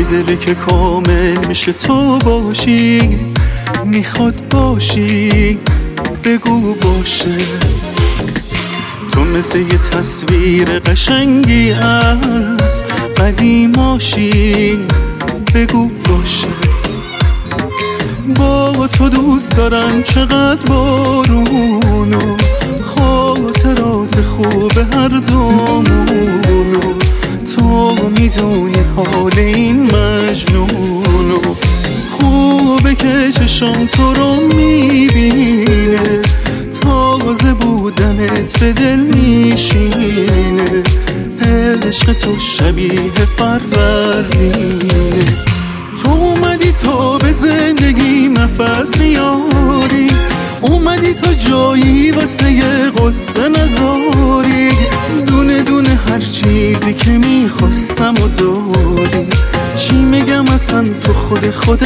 دلی که کامل میشه تو باشی، میخواد باشی بگو باشه. تو مثل یه تصویر قشنگی از قدیماشی بگو باشه. با تو دوست دارم چقدر بارونو، خاطرات خوب هر دومونو. تو میدونی حال این مجنونو، خوبه که چشم تو رو میبینه، تازه بودنت به دل میشینه. عشق تو شبیه فروردینه. تو اومدی تا به زندگی نفس میاری، اومدی تا جایی واسه یه قصه نذاری. دونه دونه هر چیزی که میخواستم و داری. چی میگم اصلا تو خود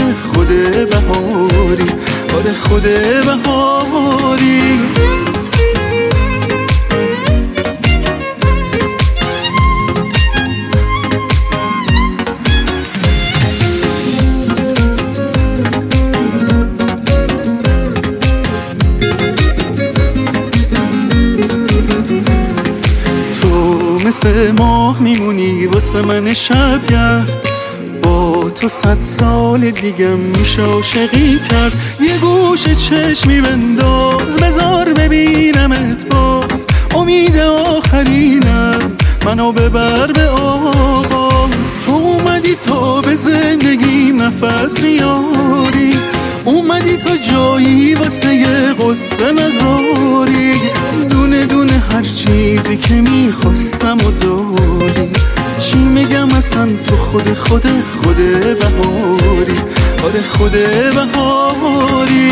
بهاری، آره خود بهاری. مثل ماه میمونی واسه من شبگرد، با تو 100 سال دیگه میشه عاشقی کرد. یه گوشه چشمی بنداز بذار ببینمت باز، امید آخرینم منو ببر به آغاز. تو اومدی تا به زندگی نفس میاری، اومدی تا جایی واسه یه قصه نذاری. دونه دونه هر چیزی که میخواستم و داری. چی میگم اصلا تو خود بهاری، آره خود بهاری.